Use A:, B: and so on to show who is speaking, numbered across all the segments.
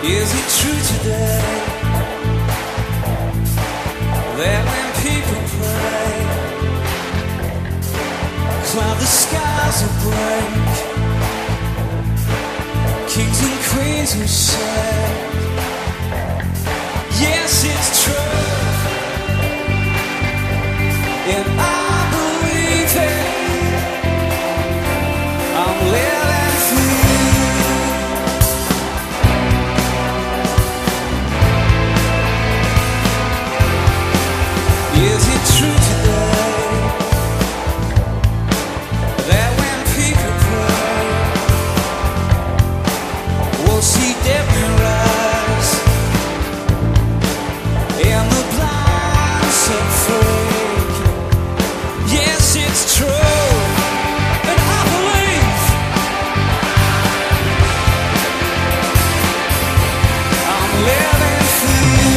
A: Is it true today that when people pray, cloud the skies will break, kings and queens will say, yes, it's true, and I believe it. I'm living free. Is it true today that when people pray, we'll see dead men rise and the blind set free? Yes, it's true, and I believe I'm living free.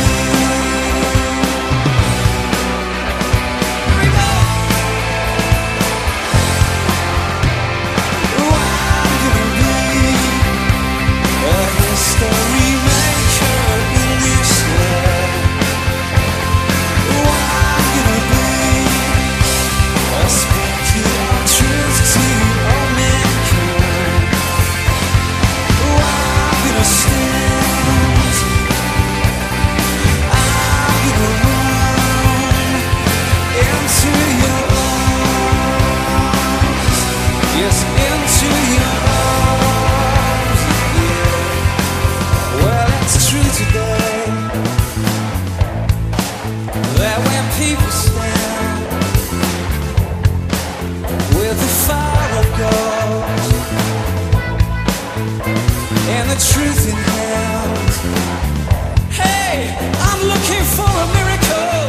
A: Truth in hand. Hey, I'm looking for a miracle.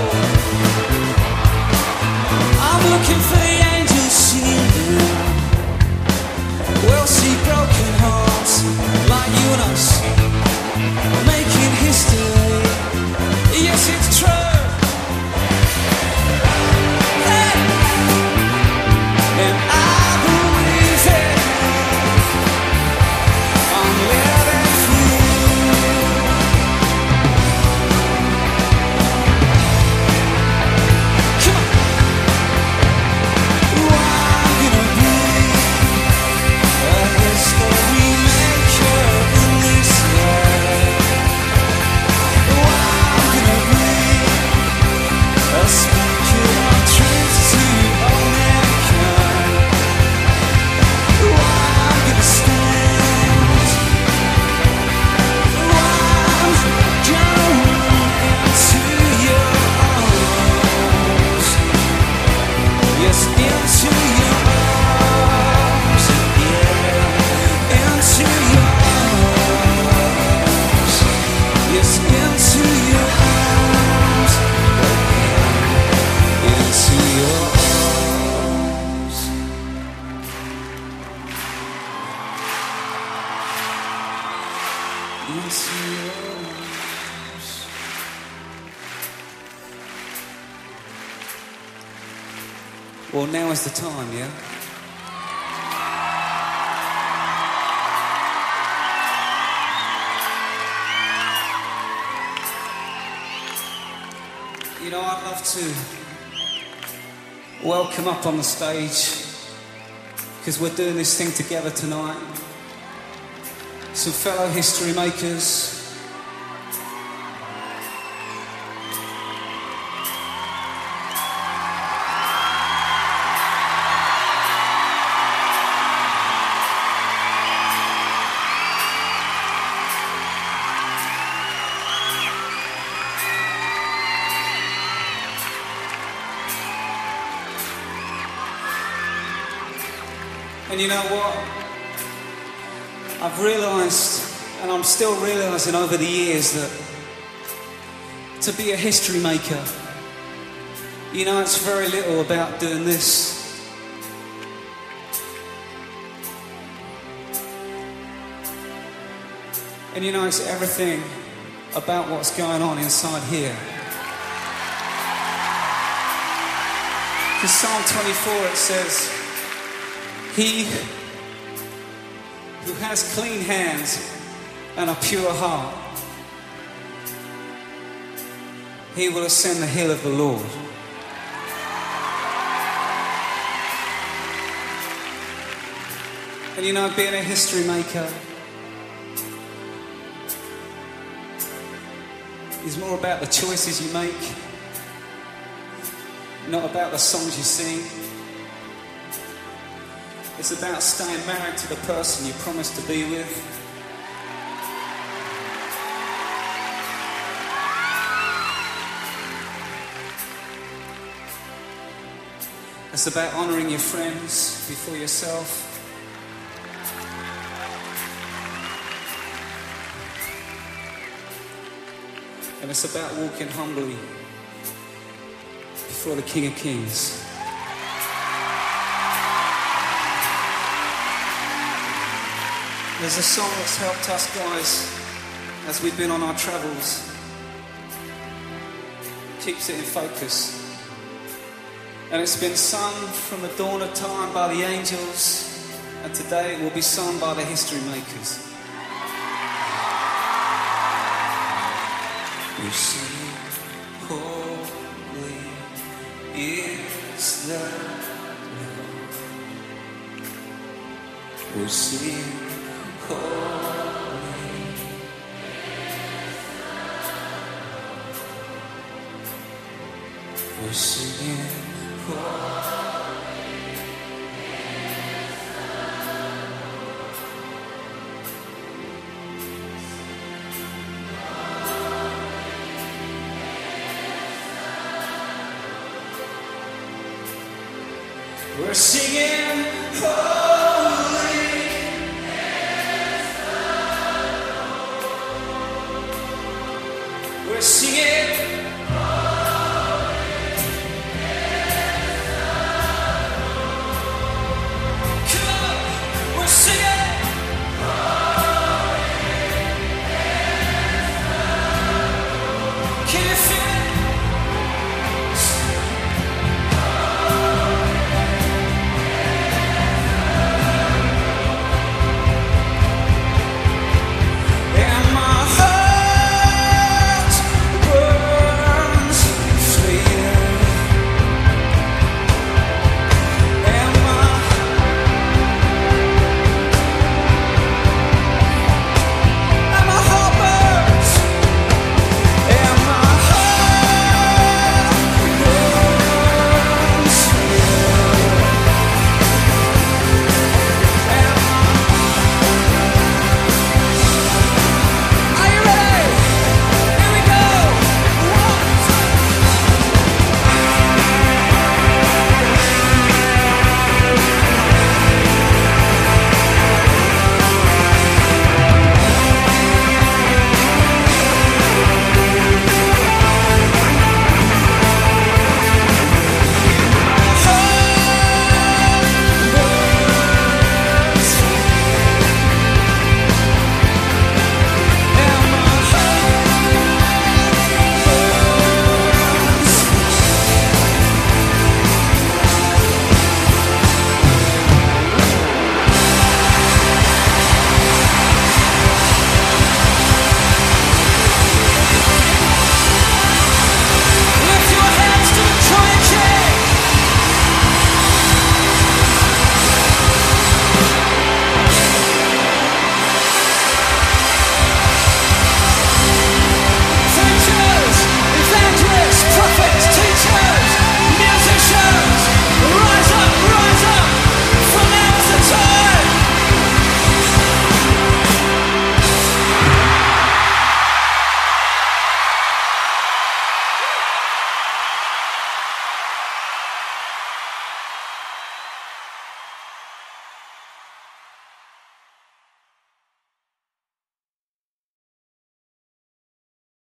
A: I'm looking for the angels singing. We'll see broken hearts like you and us making history. Yes, it's true. Hey, and I believe it. I'm living well, now is the time, yeah? You know, I'd love to welcome up on the stage, because we're doing this thing together tonight, some fellow history makers. And you know what? I've realised, and I'm still realising over the years, that to be a history maker, you know, it's very little about doing this. And you know, it's everything about what's going on inside here. In Psalm 24 it says, "He who has clean hands and a pure heart he will ascend the hill of the Lord. And you know, being a history maker is more about the choices you make, not about the songs you sing. It's about staying married to the person you promised to be with. It's about honouring your friends before yourself. And it's about walking humbly before the King of Kings. There's a song that's helped us guys as we've been on our travels. Keeps it in focus. And it's been sung from the dawn of time by the angels, and today it will be sung by the history makers. We sing, holy is the Lord. We sing, holy is the Lord. We're singing, holy is the Lord. We're singing, oh.